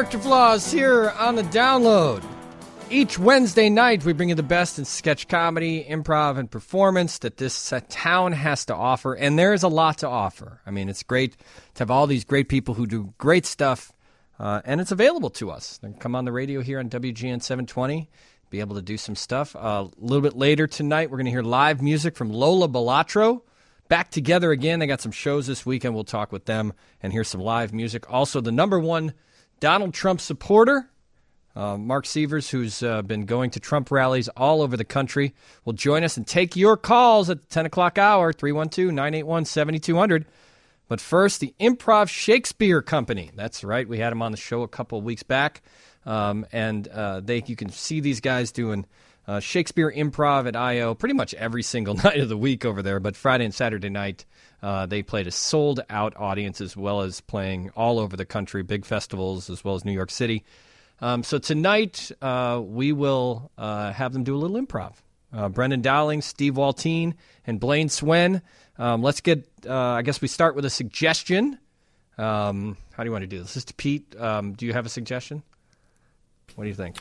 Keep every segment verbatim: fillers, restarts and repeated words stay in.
Character Flaws here on the download. Each Wednesday night, we bring you the best in sketch comedy, improv, and performance that this uh, town has to offer, and there is a lot to offer. I mean, it's great to have all these great people who do great stuff, uh, and it's available to us. They can come on the radio here on W G N seven twenty, be able to do some stuff. Uh, a little bit later tonight, we're going to hear live music from Lola Balatro. Back together again. They got some shows this weekend. We'll talk with them and hear some live music. Also, the number one Donald Trump supporter, uh, Mark Sievers, who's uh, been going to Trump rallies all over the country, will join us and take your calls at the ten o'clock hour, three one two, nine eight one, seven two zero zero. But first, the Improv Shakespeare Company. That's right. We had them on the show a couple of weeks back. Um, and uh, they you can see these guys doing uh, Shakespeare Improv at I O pretty much every single night of the week over there. But Friday and Saturday night, Uh, they played a sold-out audience as well as playing all over the country, big festivals as well as New York City. Um, so tonight uh, we will uh, have them do a little improv. Uh, Brendan Dowling, Steve Waltine, and Blaine Swen. Um, let's get, uh, I guess we start with a suggestion. Um, how do you want to do this? This is to Pete. Um, do you have a suggestion? What do you think?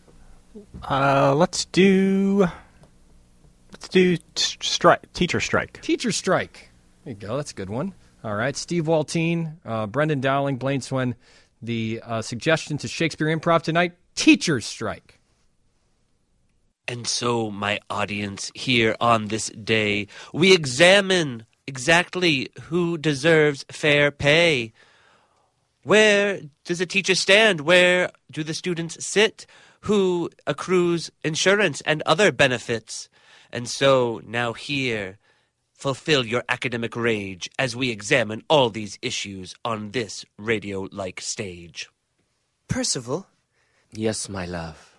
Uh, let's do, let's do stri- teacher strike. Teacher strike. There you go. That's a good one. All right. Steve Waltine, uh, Brendan Dowling, Blaine Swen. The uh, suggestion to Shakespeare Improv tonight, teacher's strike. And so, my audience, here on this day, we examine exactly who deserves fair pay. Where does a teacher stand? Where do the students sit? Who accrues insurance and other benefits? And so, now here, fulfill your academic rage as we examine all these issues on this radio-like stage. Percival? Yes, my love.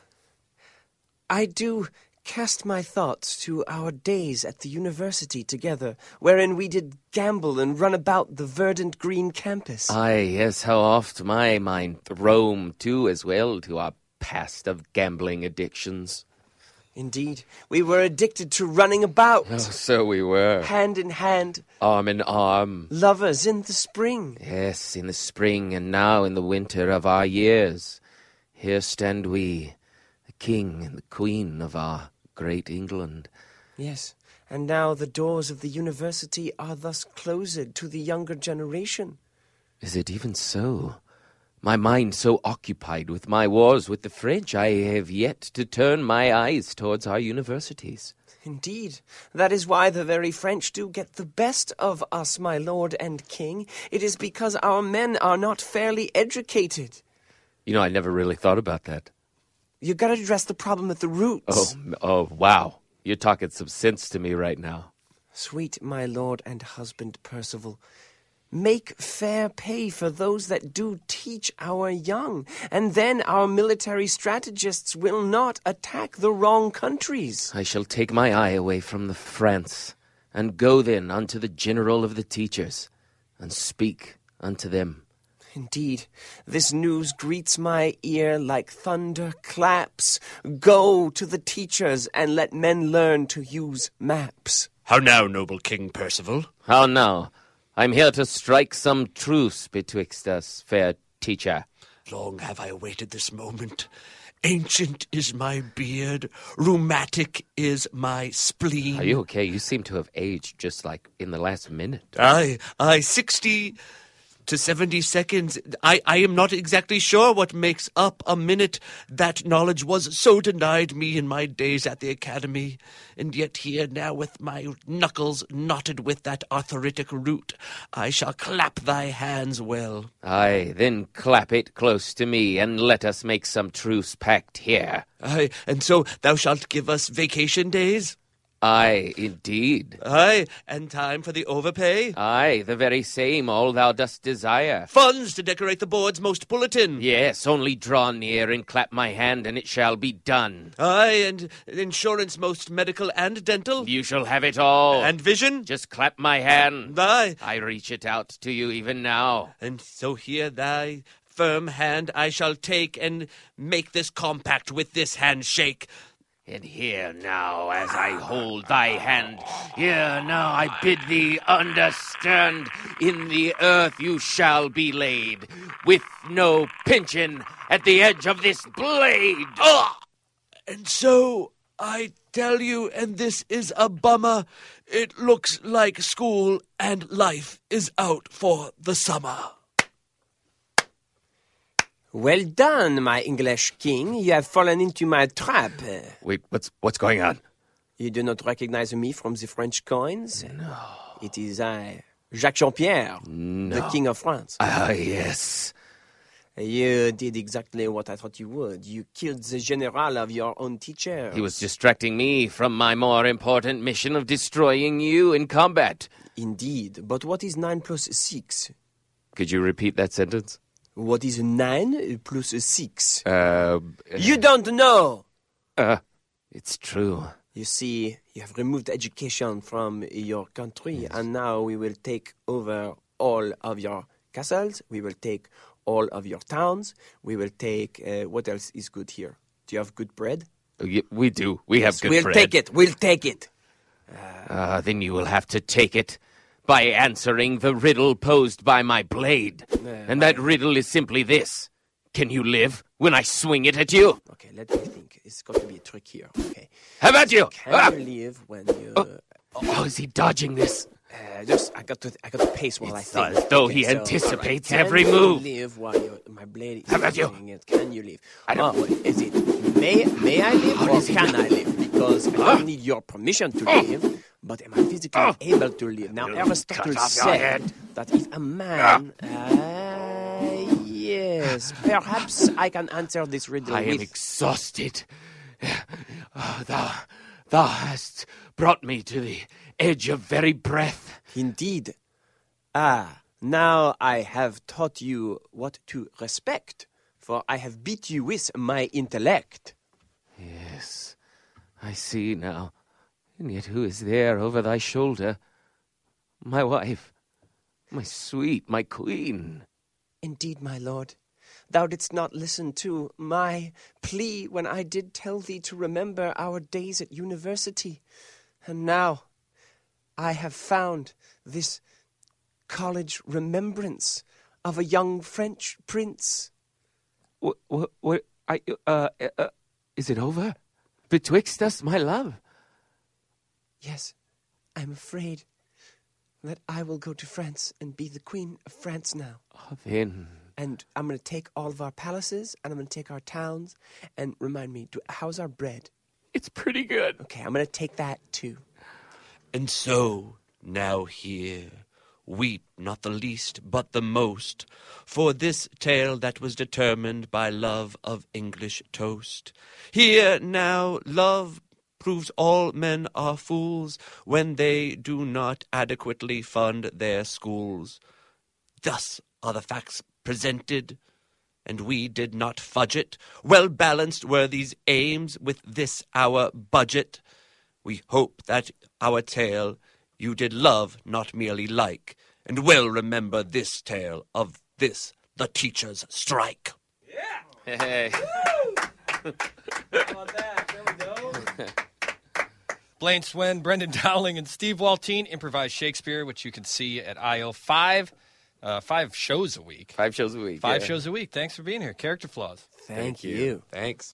I do cast my thoughts to our days at the university together, wherein we did gamble and run about the verdant green campus. Aye, yes, how oft my mind roamed too as well to our past of gambling addictions. Indeed, we were addicted to running about. Oh, so we were. Hand in hand. Arm in arm. Lovers in the spring. Yes, in the spring, and now in the winter of our years. Here stand we, the king and the queen of our great England. Yes, and now the doors of the university are thus closed to the younger generation. Is it even so? My mind so occupied with my wars with the French, I have yet to turn my eyes towards our universities. Indeed. That is why the very French do get the best of us, my lord and king. It is because our men are not fairly educated. You know, I never really thought about that. You gotta address the problem at the roots. Oh, oh, wow. You're talking some sense to me right now. Sweet my lord and husband Percival, make fair pay for those that do teach our young, and then our military strategists will not attack the wrong countries. I shall take my eye away from the France, and go then unto the general of the teachers, and speak unto them. Indeed, this news greets my ear like thunder claps. Go to the teachers, and let men learn to use maps. How now, noble King Percival? How now? I'm here to strike some truce betwixt us, fair teacher. Long have I awaited this moment. Ancient is my beard, rheumatic is my spleen. Are you okay? You seem to have aged just like in the last minute. Aye, aye, sixty to seventy seconds. I, I am not exactly sure what makes up a minute. That knowledge was so denied me in my days at the academy. And yet here now with my knuckles knotted with that arthritic root, I shall clap thy hands well. Aye, then clap it close to me, and let us make some truce pact here. Aye, and so thou shalt give us vacation days? Aye, indeed. Aye, and time for the overpay? Aye, the very same, all thou dost desire. Funds to decorate the board's most bulletin? Yes, only draw near and clap my hand, and it shall be done. Aye, and insurance most medical and dental? You shall have it all. And vision? Just clap my hand. Aye. I reach it out to you even now. And so here thy firm hand I shall take, and make this compact with this handshake. And hear now as I hold thy hand, hear now I bid thee understand, in the earth you shall be laid, with no pension at the edge of this blade. Ah! And so I tell you, and this is a bummer, it looks like school and life is out for the summer. Well done, my English king. You have fallen into my trap. Wait, what's what's going on? You do not recognize me from the French coins? No. It is I, Jacques Jean-Pierre, No. the king of France. Ah, yes. You did exactly what I thought you would. You killed the general of your own teacher. He was distracting me from my more important mission of destroying you in combat. Indeed. But what is nine plus six? Could you repeat that sentence? What is nine plus six? Uh, You don't know! uh, it's true. You see, you have removed education from your country, and now we will take over all of your castles. We will take all of your towns. We will take... Uh, what else is good here? Do you have good bread? Y- We do. We have good we'll bread. take it. We'll take it. Ah, then you will have to take it by answering the riddle posed by my blade. And that riddle is simply this. Can you live when I swing it at you? Okay, let me think. It's got to be a trick here. Okay. How about you? Can Ah! you live when you... Oh, is he dodging this? Uh, just, I got to, I got to pace while It's I think. as though Okay, he so, anticipates all right. every Can move. you live while you my blade is How about you? swinging it? Can you live? I don't- Oh, is it may may I live How or does he can do- I live? Because I don't need your permission to live, but am I physically Oh. able to live? Now, You Aristotle cut off your said head. that if a man, uh, yes, perhaps I can answer this riddle I am with. exhausted. Oh, thou, thou hast brought me to the edge of very breath. Indeed. Ah, now I have taught you what to respect, for I have beat you with my intellect. Yes, I see now. And yet who is there over thy shoulder? My wife, my sweet, my queen. Indeed, my lord, thou didst not listen to my plea when I did tell thee to remember our days at university. And now I have found this college remembrance of a young French prince. What, what, what, I, uh, uh, is it over? Betwixt us, my love? Yes, I'm afraid that I will go to France and be the queen of France now. Oh, then, And I'm going to take all of our palaces, and I'm going to take our towns, and remind me, do, how's our bread? it's pretty good. Okay, I'm going to take that too. And so, now hear, weep not the least, but the most, for this tale that was determined by love of English toast. Hear now, love proves all men are fools when they do not adequately fund their schools. Thus are the facts presented, and we did not fudge it. Well balanced were these aims with this our budget. We hope that our tale you did love, not merely like, and will remember this tale of this, the teacher's strike. Hey. Blaine Swin, Brendan Dowling, and Steve Waltine improvise Shakespeare, which you can see at I O five, uh, five shows a week. Five shows a week. Five yeah. shows a week. Thanks for being here. Character Flaws. Thank, you. Thanks.